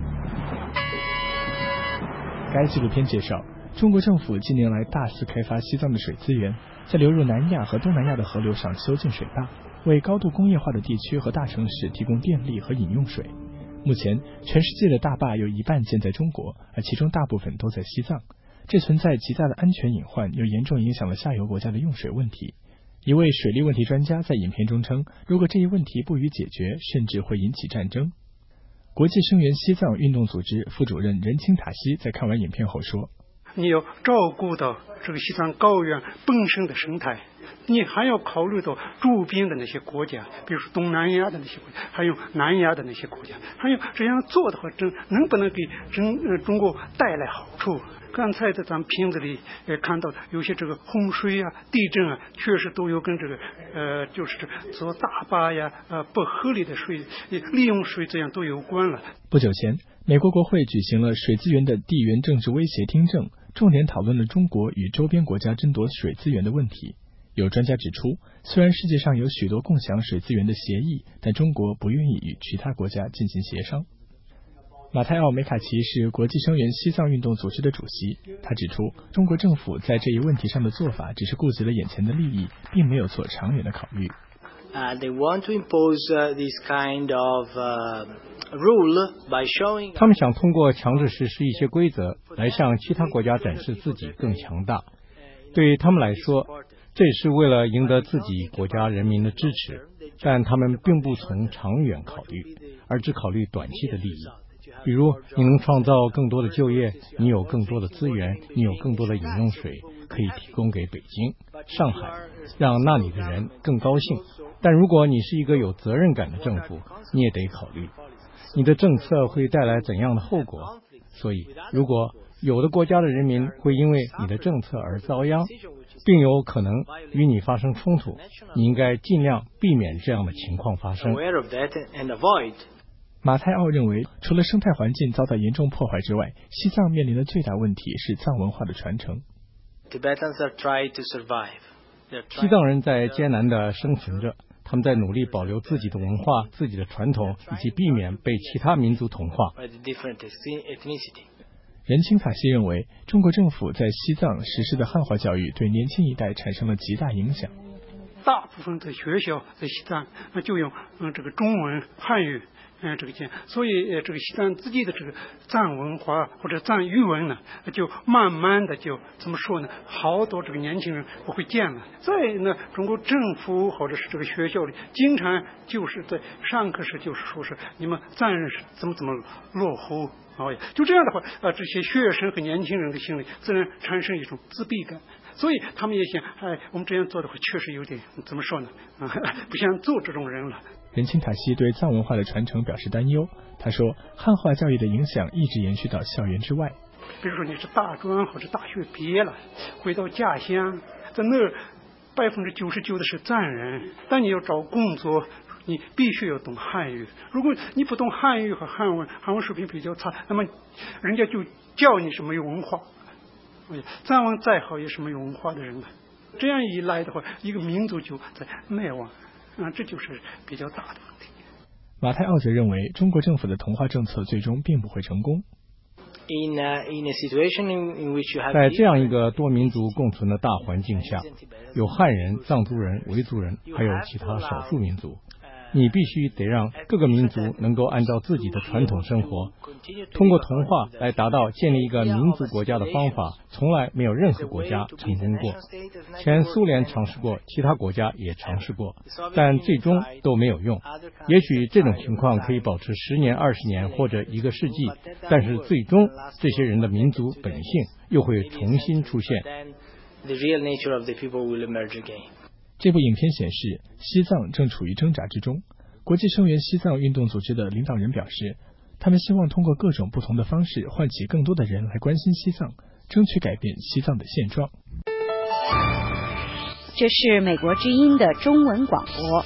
该纪录片介绍，中国政府近年来大肆开发西藏的水资源，在流入南亚和东南亚的河流上修建水坝，为高度工业化的地区和大城市提供电力和饮用水。目前，全世界的大坝有一半建在中国，而其中大部分都在西藏，这存在极大的安全隐患，又严重影响了下游国家的用水问题。一位水利问题专家在影片中称，如果这一问题不予解决，甚至会引起战争。国际声援西藏运动组织副主任任清塔西在看完影片后说， 你要照顾到这个西藏高原本身的生态，你还要考虑到周边的那些国家，比如说东南亚的那些国家，还有南亚的那些国家，还有这样做的话，真能不能给中呃中国带来好处？刚才在咱们片子里也看到，有些这个洪水啊、地震啊，确实都有跟这个呃，就是做大坝呀、呃不合理的水利用水这样都有关了。 不久前，美国国会举行了水资源的地缘政治威胁听证，重点讨论了中国与周边国家争夺水资源的问题。有专家指出，虽然世界上有许多共享水资源的协议，但中国不愿意与其他国家进行协商。马泰奥梅卡奇是国际声援西藏运动组织的主席，他指出，中国政府在这一问题上的做法只是顾及了眼前的利益，并没有做长远的考虑。 Uh, they want to impose uh, this kind of uh, rule by showing. 他们想通过强制实施一些规则来向其他国家展示自己更强大。对于他们来说，这也是为了赢得自己国家人民的支持，但他们并不从长远考虑，而只考虑短期的利益。比如，你能创造更多的就业，你有更多的资源，你有更多的饮用水可以提供给北京、上海，让那里的人更高兴。但如果你是一个有责任感的政府，你也得考虑你的政策会带来怎样的后果。所以，如果有的国家的人民会因为你的政策而遭殃，并有可能与你发生冲突，你应该尽量避免这样的情况发生。马泰奥认为，除了生态环境遭到严重破坏之外，西藏面临的最大问题是藏文化的传承。西藏人在艰难地生存着，他们在努力保留自己的文化、自己的传统，以及避免被其他民族同化。任清法西认为，中国政府在西藏实施的汉化教育对年轻一代产生了极大影响。 大部分的学校在西藏就用嗯这个中文汉语嗯这个讲，所以呃这个西藏自己的这个藏文化或者藏语文呢，就慢慢的就怎么说呢，好多这个年轻人不会见了。所以呢，中国政府或者是这个学校里，经常就是在上课时就是说是你们藏人是怎么怎么落后。哦，就这样的话，呃，这些学生和年轻人的心里自然产生一种自闭感，所以他们也想，哎，我们这样做的话，确实有点怎么说呢？啊，不想做这种人了。 任清塔西对藏文化的传承表示担忧。他说，汉化教育的影响一直延续到校园之外。 比如说你是大专或者大学毕业了，回到家乡，在那儿百分之九十九的是藏人，但你要找工作。 你必须要懂汉语。如果你不懂汉语和汉文，汉文水平比较差，那么人家就叫你是没有文化。藏文再好也是没有文化的人了。这样一来的话，一个民族就在灭亡啊，这就是比较大的问题。 马泰奥则认为，中国政府的同化政策最终并不会成功。 In, uh, in a situation in, in which you have 在这样一个多民族共存的大环境下，有汉人、藏族人、维族人，还有其他少数民族，你必须得让各个民族能够按照自己的传统生活，通过同化来达到建立一个民族国家的方法，从来没有任何国家成功过。前苏联尝试过，其他国家也尝试过，但最终都没有用。也许这种情况可以保持十年、二十年或者一个世纪，但是最终这些人的民族本性又会重新出现。 这部影片显示，西藏正处于挣扎之中。国际声援西藏运动组织的领导人表示，他们希望通过各种不同的方式，唤起更多的人来关心西藏，争取改变西藏的现状。 这是美国之音的中文广播。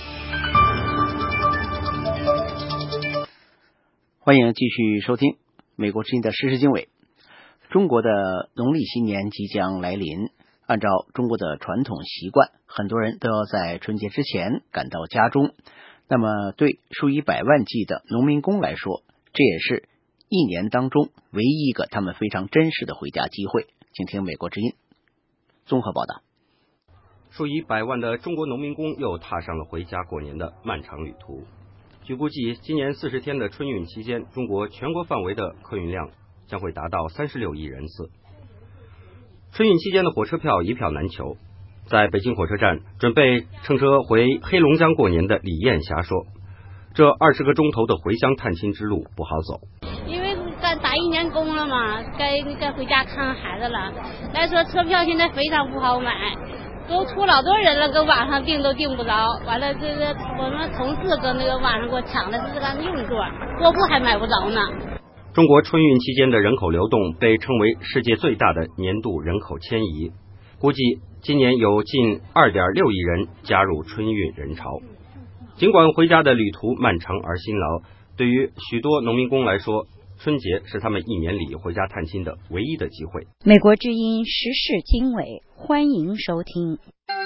欢迎继续收听美国之音的时事经纬。中国的农历新年即将来临，按照中国的传统习惯，很多人都要在春节之前赶到家中。那么对数以百万计的农民工来说，这也是一年当中唯一一个他们非常珍视的回家机会。请听美国之音综合报道。 数以百万的中国农民工又踏上了回家过年的漫长旅途。据估计，今年四十天的春运期间，中国全国范围的客运量将会达到三十六亿人次。春运期间的火车票一票难求。在北京火车站准备乘车回黑龙江过年的李艳霞说，这二十个钟头的回乡探亲之路不好走。 因为干打一年工了嘛，该该回家看看孩子了。来说车票现在非常不好买，都出老多人了，搁网上订都订不着。完了，这个我们同事搁那个网上给我抢的是个硬座，卧铺还买不着呢。 中国春运期间的人口流动被称为世界最大的年度人口迁移，估计今年有近 二点六亿人加入春运人潮。尽管回家的旅途漫长而辛劳，对于许多农民工来说，春节是他们一年里回家探亲的唯一的机会。 美国之音时事经纬，欢迎收听。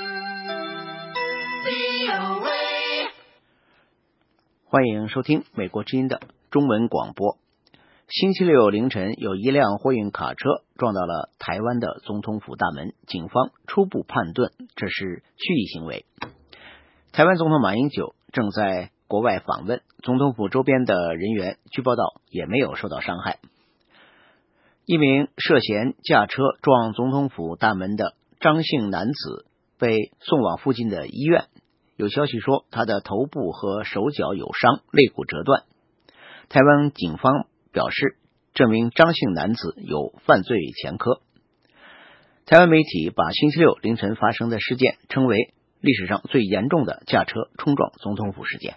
欢迎收听美国之音的中文广播。星期六凌晨，有一辆货运卡车撞到了台湾的总统府大门，警方初步判断这是蓄意行为。台湾总统马英九正在国外访问，总统府周边的人员据报道也没有受到伤害。一名涉嫌驾车撞总统府大门的张姓男子被送往附近的医院，有消息说他的头部和手脚有伤，肋骨折断。台湾警方表示，这名张姓男子有犯罪前科。台湾媒体把星期六凌晨发生的事件称为历史上最严重的驾车冲撞总统府事件。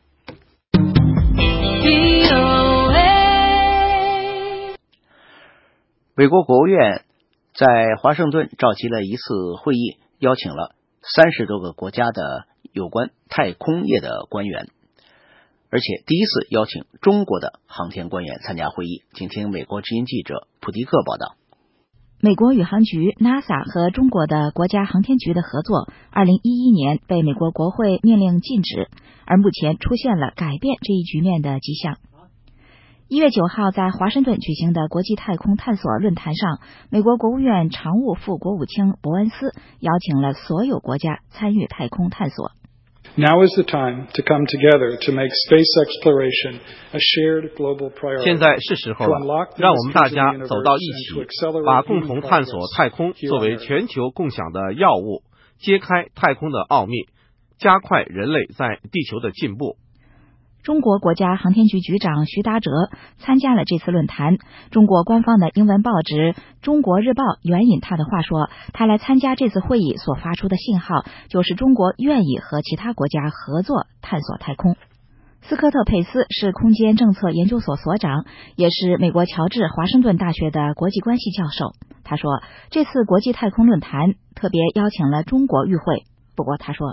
美国国务院在华盛顿召集了一次会议，邀请了三十多个国家的有关太空业的官员，而且第一次邀请中国的航天官员参加会议。请听美国之音记者普迪克报道。 美国宇航局 NASA 和中国的国家航天局的合作二零一一年被美国国会命令禁止，而目前出现了改变这一局面的迹象。一月九号在华盛顿举行的国际太空探索论坛上，美国国务院常务副国务卿伯恩斯邀请了所有国家参与太空探索。 Now is the time to come together to make space exploration a shared global priority. 现在是时候了，让我们大家走到一起，把共同探索太空作为全球共享的要务，揭开太空的奥秘，加快人类在地球的进步。 中国国家航天局局长徐达哲参加了这次论坛。中国官方的英文报纸《中国日报》援引他的话说，他来参加这次会议所发出的信号就是中国愿意和其他国家合作探索太空。斯科特佩斯是空间政策研究所所长，也是美国乔治华盛顿大学的国际关系教授。他说，这次国际太空论坛特别邀请了中国与会，不过他说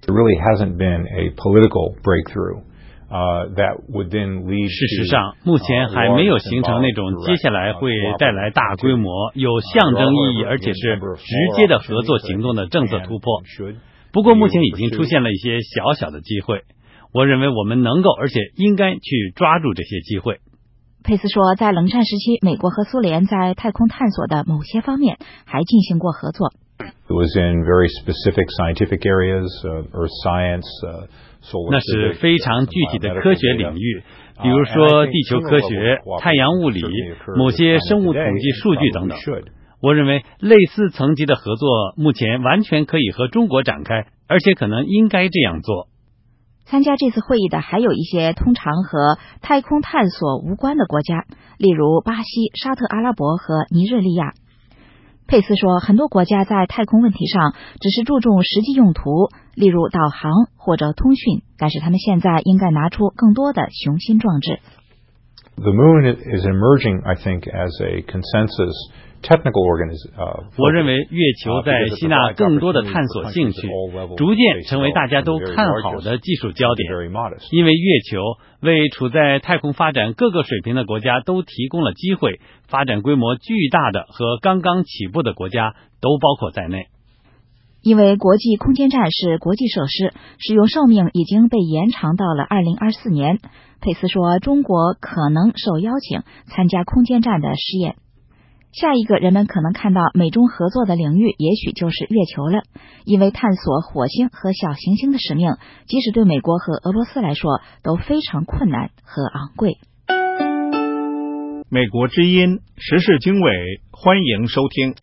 There really hasn't been a political breakthrough. Uh, that would then lead 事实上，目前还没有形成那种接下来会带来大规模、有象征意义而且是直接的合作行动的政策突破。不过，目前已经出现了一些小小的机会。我认为我们能够而且应该去抓住这些机会。 佩斯说，在冷战时期，美国和苏联在太空探索的某些方面还进行过合作。 It was in very specific scientific areas, uh, earth science, uh, solar 那是非常具体的科学领域，比如说地球科学、太阳物理、某些生物统计数据等等。我认为类似层级的合作目前完全可以和中国展开，而且可能应该这样做。 参加这次会议的还有一些通常和太空探索无关的国家，例如巴西、沙特阿拉伯和尼日利亚。佩斯说，很多国家在太空问题上只是注重实际用途，例如导航或者通讯，但是他们现在应该拿出更多的雄心壮志。 The moon is emerging, I think, as a consensus technical organism. 我认为月球在吸纳更多的探索兴趣，逐渐成为大家都看好的技术焦点。因为月球为处在太空发展各个水平的国家都提供了机会，发展规模巨大的和刚刚起步的国家都包括在内。因为国际空间站是国际设施，使用寿命已经被延长到了二零二四年。佩斯说，中国可能受邀请参加空间站的试验。下一个人们可能看到美中合作的领域也许就是月球了，因为探索火星和小行星的使命，即使对美国和俄罗斯来说都非常困难和昂贵。 美国之音时事经纬，欢迎收听。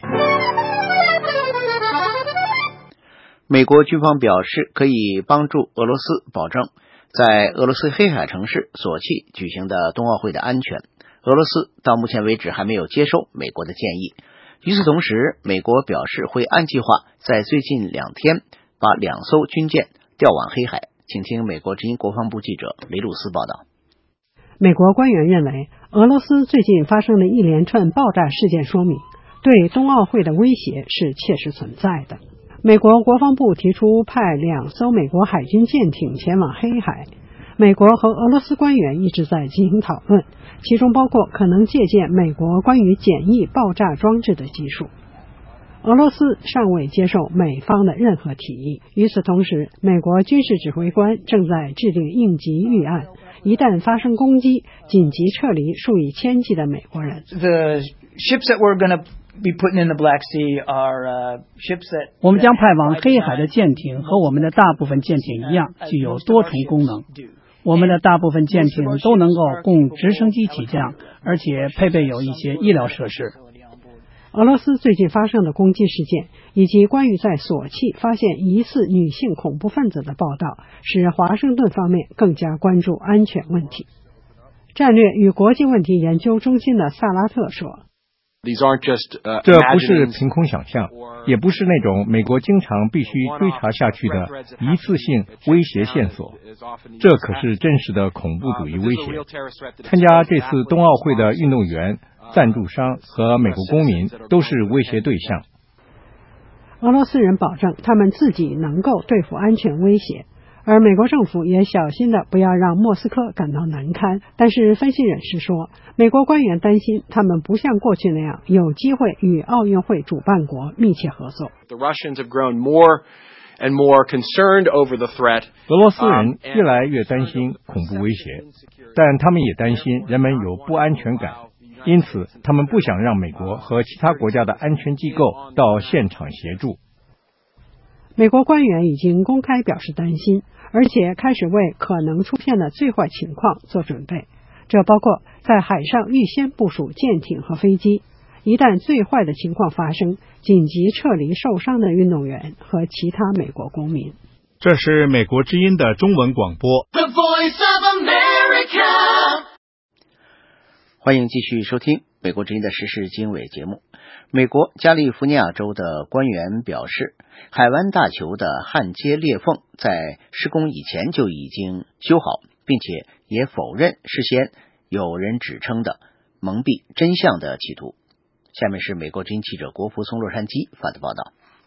美国军方表示可以帮助俄罗斯保证在俄罗斯黑海城市索契举行的冬奥会的安全。俄罗斯到目前为止还没有接受美国的建议。与此同时，美国表示会按计划在最近两天把两艘军舰调往黑海。请听美国之音国防部记者雷鲁斯报道。 美国官员认为，俄罗斯最近发生的一连串爆炸事件说明，对冬奥会的威胁是切实存在的。美国国防部提出派两艘美国海军舰艇前往黑海，美国和俄罗斯官员一直在进行讨论，其中包括可能借鉴美国关于简易爆炸装置的技术。俄罗斯尚未接受美方的任何提议。与此同时，美国军事指挥官正在制定应急预案，一旦发生攻击，紧急撤离数以千计的美国人。 The ships that we're going to be putting in the Black Sea are uh, ships that 我们将派往黑海的舰艇和我们的大部分舰艇一样，具有多重功能。我们的大部分舰艇都能够供直升机起降，而且配备有一些医疗设施。 俄罗斯最近发生的攻击事件，以及关于在索契发现疑似女性恐怖分子的报道，使华盛顿方面更加关注安全问题。战略与国际问题研究中心的萨拉特说， 这不是凭空想象，也不是那种美国经常必须追查下去的一次性威胁线索，这可是真实的恐怖主义威胁。参加这次冬奥会的运动员、赞助商和美国公民都是威胁对象。 俄罗斯人保证他们自己能够对付安全威胁，而美国政府也小心的不要让莫斯科感到难堪。但是分析人士说，美国官员担心他们不像过去那样有机会与奥运会主办国密切合作。 The Russians have grown more and more concerned over the threat. 俄罗斯人越来越担心恐怖威胁，但他们也担心人们有不安全感，因此他们不想让美国和其他国家的安全机构到现场协助。 美国官员已经公开表示担心，而且开始为可能出现的最坏情况做准备，这包括在海上预先部署舰艇和飞机，一旦最坏的情况发生，紧急撤离受伤的运动员和其他美国公民。 这是美国之音的中文广播。 The Voice of America。 欢迎继续收听美国之音的时事经纬节目。美国加利福尼亚州的官员表示，海湾大球的焊接裂缝在施工以前就已经修好，并且也否认事先有人指称的蒙蔽真相的企图。下面是美国之音记者国服从洛杉矶发的报道。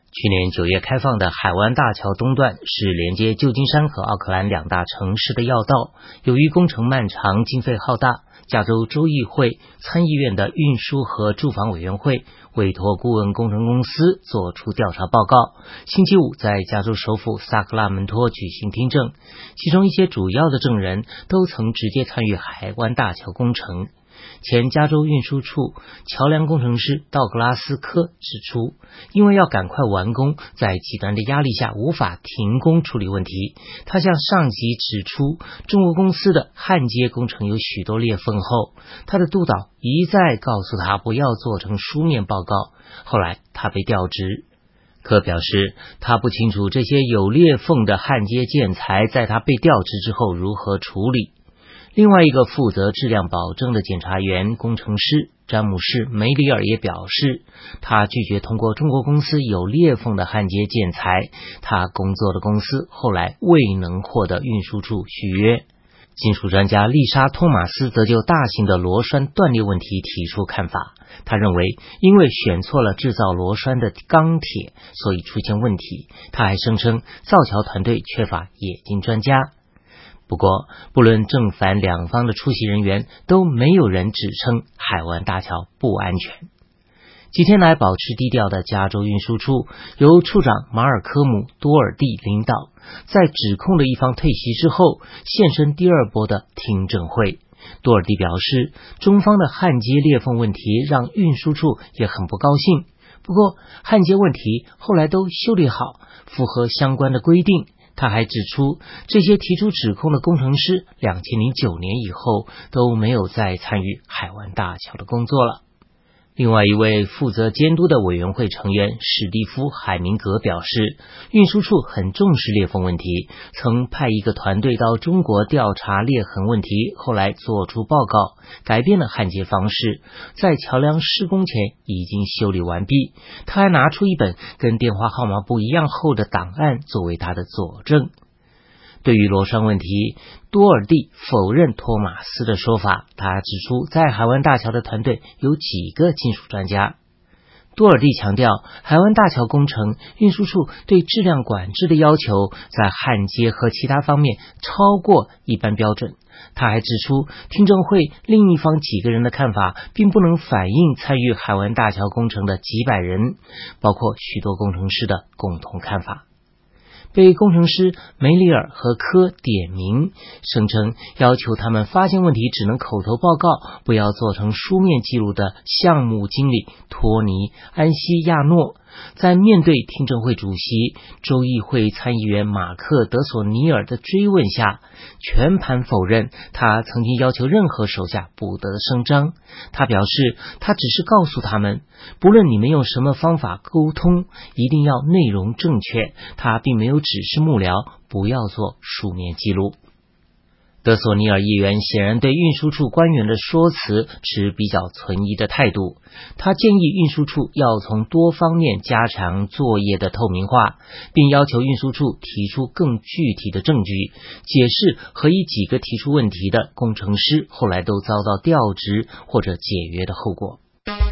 去年九月开放的海湾大桥东段是连接旧金山和奥克兰两大城市的要道，由于工程漫长、经费浩大，加州州议会、参议院的运输和住房委员会委托顾问工程公司做出调查报告，星期五在加州首府萨克拉门托举行听证，其中一些主要的证人都曾直接参与海湾大桥工程。前加州运输处桥梁工程师道格拉斯科指出，因为要赶快完工，在极端的压力下无法停工处理问题。他向上级指出，中国公司的焊接工程有许多裂缝后，他的督导一再告诉他不要做成书面报告，后来他被调职。科表示，他不清楚这些有裂缝的焊接建材在他被调职之后如何处理。另外一个负责质量保证的检察员工程师詹姆士·梅里尔也表示，他拒绝通过中国公司有裂缝的焊接建材，他工作的公司后来未能获得运输处续约。金属专家丽莎·托马斯则就大型的螺栓断裂问题提出看法，他认为因为选错了制造螺栓的钢铁，所以出现问题。他还声称造桥团队缺乏冶金专家。不过，不论正反两方的出席人员，都没有人指称海湾大桥不安全。几天来保持低调的加州运输处由处长马尔科姆·多尔蒂领导，在指控的一方退席之后，现身第二波的听证会。多尔蒂表示，中方的焊接裂缝问题让运输处也很不高兴，不过焊接问题后来都修理好，符合相关的规定。他还指出，这些提出指控的工程师二零零九年以后都没有再参与海湾大桥的工作了。另外一位负责监督的委员会成员史蒂夫·海明格表示，运输处很重视裂缝问题，曾派一个团队到中国调查裂痕问题，后来做出报告，改变了焊接方式，在桥梁施工前已经修理完毕。他还拿出一本跟电话号码不一样厚的档案作为他的佐证。对于螺栓问题，多尔蒂否认托马斯的说法，他指出在海湾大桥的团队有几个金属专家。多尔蒂强调，海湾大桥工程运输处对质量管制的要求在焊接和其他方面超过一般标准。他还指出，听证会另一方几个人的看法并不能反映参与海湾大桥工程的几百人，包括许多工程师的共同看法。被工程师梅里尔和科点名，声称要求他们发现问题只能口头报告，不要做成书面记录的项目经理托尼·安西亚诺，在面对听证会主席州议会参议员马克·德索尼尔的追问下，全盘否认他曾经要求任何手下不得声张。他表示，他只是告诉他们，不论你们用什么方法沟通，一定要内容正确，他并没有指示幕僚不要做书面记录。德索尼尔议员显然对运输处官员的说辞持比较存疑的态度，他建议运输处要从多方面加强作业的透明化，并要求运输处提出更具体的证据，解释何以几个提出问题的工程师后来都遭到调职或者解约的后果。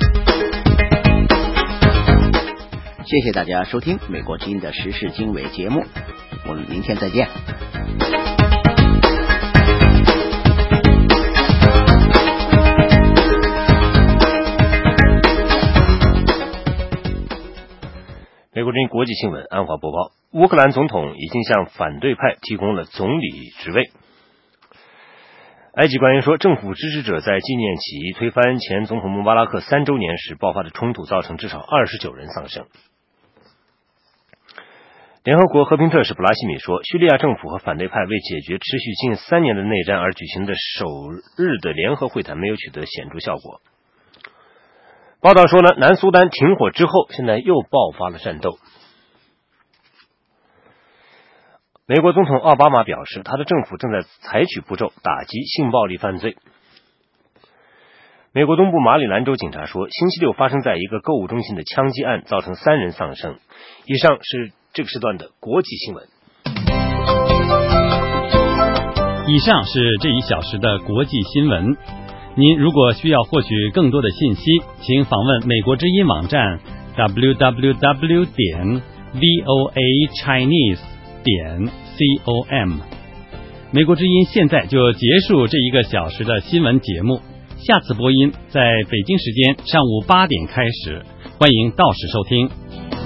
谢谢大家收听美国之音的时事经纬节目，我们明天再见。 美国之音国际新闻，安华播报。乌克兰总统已经向反对派提供了总理职位。埃及官员说，政府支持者在纪念起义推翻前总统穆巴拉克三周年时爆发的冲突，造成至少二十九人丧生。联合国和平特使普拉西米说，叙利亚政府和反对派为解决持续近三年的内战而举行的首日的联合会谈没有取得显著效果。报道说呢，南苏丹停火之后，现在又爆发了战斗。美国总统奥巴马表示，他的政府正在采取步骤打击性暴力犯罪。美国东部马里兰州警察说，星期六发生在一个购物中心的枪击案造成三人丧生。以上是这个时段的国际新闻。 以上是这一小时的国际新闻。您如果需要获取更多的信息，请访问美国之音网站 w w w 点 v o a chinese 点 com。美国之音现在就结束这一个小时的新闻节目，下次播音在北京时间上午八点开始，欢迎到时收听。